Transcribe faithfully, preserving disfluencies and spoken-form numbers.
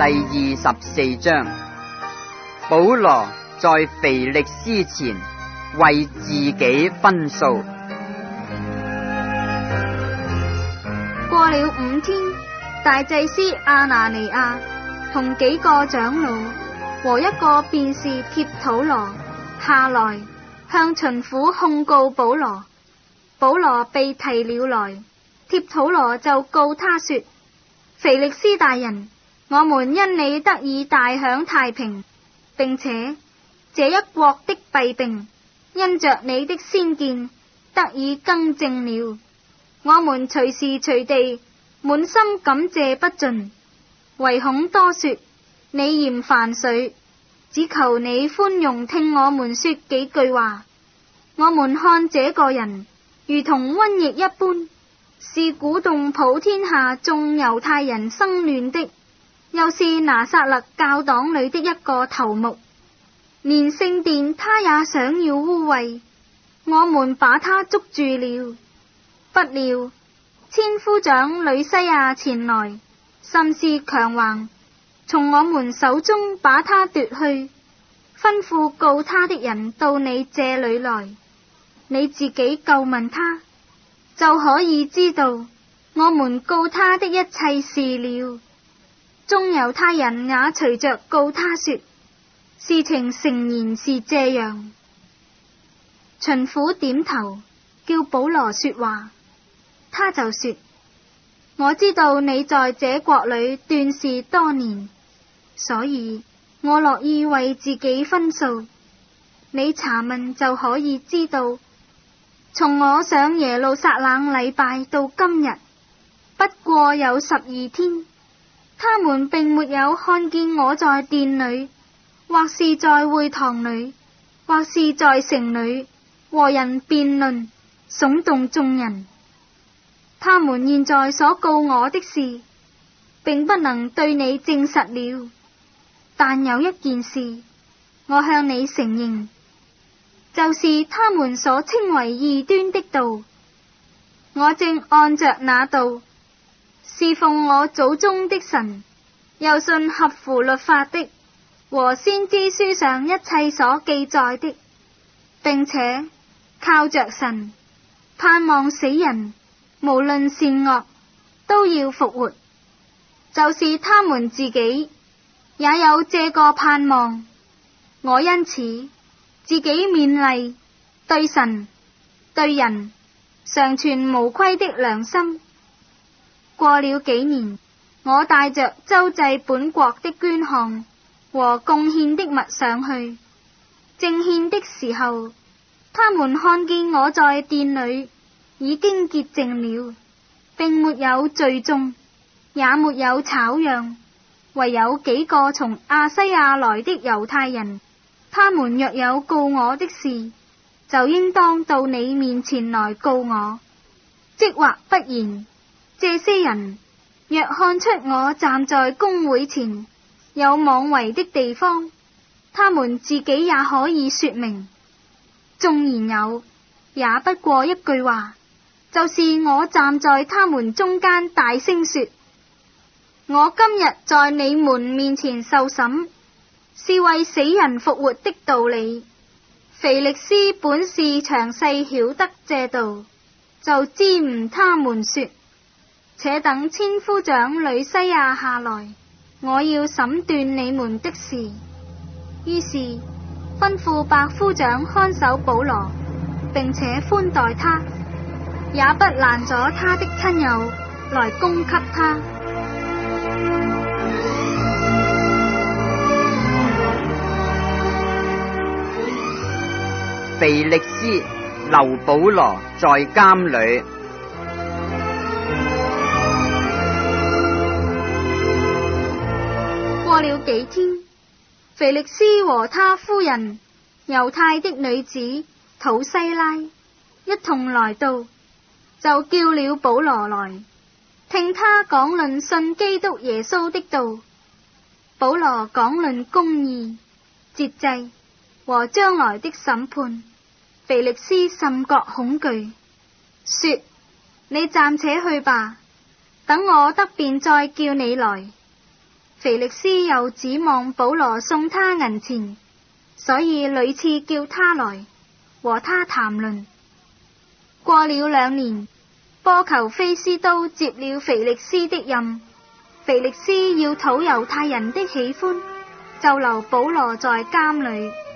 二十四章，保羅在腓力斯前為自己分訴。 過了五天，大祭司亞拿尼亞同幾個長老和一個辯士帖土羅下來，向巡撫控告保羅。保羅被提了來，帖土羅就告他說：腓力斯大人，我們因你得以大享太平，並且這一國的弊病因着你的先見得以更正了。我們隨時隨地滿心感謝不盡，唯恐多說你嫌煩絮，只求你寬容聽我們說幾句話。我們看這個人如同瘟疫一般，是鼓動普天下眾猶太人生亂的，又是拿撒勒教黨裏的一個頭目，連聖殿他也想要污穢。我們把他捉住了，不料千夫長呂西亞前來，甚是強橫，從我們手中把他奪去，吩咐告他的人到你這裏來，你自己究問他，就可以知道我們告他的一切事了。眾猶太人也隨着告他說，事情誠然是這樣。巡撫點頭叫保羅說話，他就說：我知道你在這國裏斷事多年，所以我樂意為自己分訴。你查問就可以知道，從我上耶路撒冷禮拜到今日，不過有十二天，他們並沒有看見我在殿裏，或是在會堂裏，或是在城裏和人辯論，聳動眾人。他們現在所告我的事，並不能對你證實了。但有一件事，我向你承認，就是他們所稱為異端的道。我正按着那道，侍奉我祖宗的神，又信合乎律法的和先知書上一切所記載的，並且靠着神盼望死人無論善惡都要復活，就是他們自己也有這個盼望。我因此自己勉勵，對神對人常存無虧的良心。過了幾年，我帶着周濟本國的捐項和貢獻的物上去，正獻的時候，他們看見我在殿裏已經潔淨了，並沒有聚眾，也沒有吵嚷，唯有幾個從亞西亞來的猶太人。他們若有告我的事，就應當到你面前來告我，即或不然，這些人若看出我站在公會前有妄為的地方，他們自己也可以說明。縱然有，也不過一句話，就是我站在他們中間大聲說，我今日在你們面前受審，是為死人復活的道理。腓力斯本是詳細曉得這道，就支吾他們說，且等千夫長呂西亞下來，我要審斷你們的事。於是吩咐百夫長看守保羅，並且寬待他，也不攔阻他的親友來供給他。 腓力斯留保羅在監裏。 過了幾天，腓力斯和他夫人猶太的女子土西拉一同來到，就叫了保羅來，聽他講論信基督耶穌的道。保羅講論公義、節制和將來的審判。腓力斯甚覺恐懼，說：你暫且去吧，等我得便再叫你來。 腓力斯又指望保羅送他銀錢，所以屢次叫他來和他談論。過了兩年，波求菲斯都接了腓力斯的任，腓力斯要討猶太人的喜歡，就留保羅在監裏。